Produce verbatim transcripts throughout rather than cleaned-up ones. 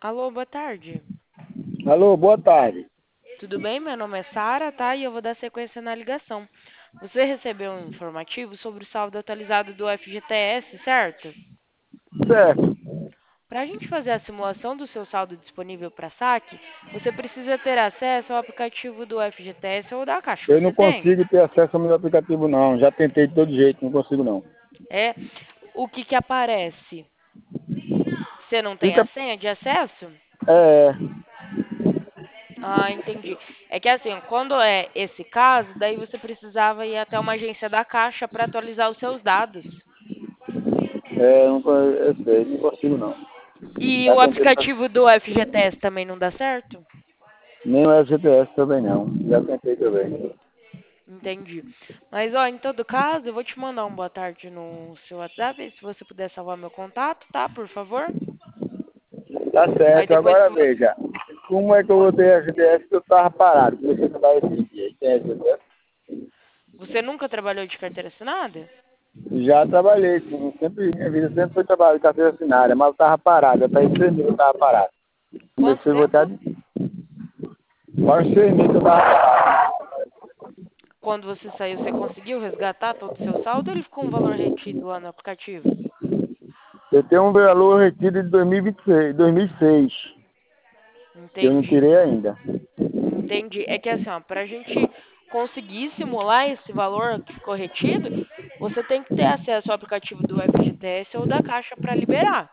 Alô, boa tarde. Alô, boa tarde. Tudo bem? Meu nome é Sara, tá? E eu vou dar sequência na ligação. Você recebeu um informativo sobre o saldo atualizado do F G T S, certo? Certo. Para a gente fazer a simulação do seu saldo disponível para saque, você precisa ter acesso ao aplicativo do F G T S ou da Caixa. Eu não Você tem? consigo ter acesso ao meu aplicativo, não. Já tentei de todo jeito, não consigo, não. É. O que que aparece? Você não tem a Fica. senha de acesso? É. Ah, entendi. É que assim, quando é esse caso, daí você precisava ir até uma agência da Caixa para atualizar os seus dados. É, não, co- eu sei, não consigo, não. E Já o tentei. aplicativo do F G T S também não dá certo? Nem o F G T S também, não. Já tentei também. Entendi. Mas, ó, em todo caso, eu vou te mandar um boa tarde no seu WhatsApp, se você puder salvar meu contato, tá? Por favor. Tá Aí certo. depois que Agora você... veja. Como é que eu vou ter F G T S que eu tava parado? Comecei a trabalhar esse dia. Tem F G T S? Você nunca trabalhou de carteira assinada? Já trabalhei, sim. Sempre, minha vida sempre foi trabalho de carteira assinada, mas eu tava parado. Até três meses eu tava parado. Quanto Comecei a tempo? voltar de. Quase seis meses eu tava parado. Quando você saiu, você conseguiu resgatar todo o seu saldo ou ele ficou um valor retido lá no aplicativo? Eu tenho um valor retido de dois mil e vinte e seis, dois mil e seis, que eu não Entendi. tirei ainda. Entendi. É que assim, ó, pra gente conseguir simular esse valor que ficou retido, você tem que ter acesso ao aplicativo do F G T S ou da Caixa para liberar.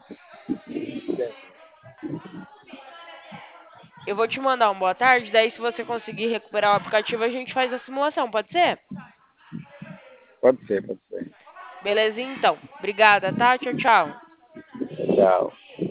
Eu vou te mandar um boa tarde, daí se você conseguir recuperar o aplicativo, a gente faz a simulação, pode ser? Pode ser, pode ser. Belezinha, então. Obrigada, tá? Tchau, tchau. Tchau.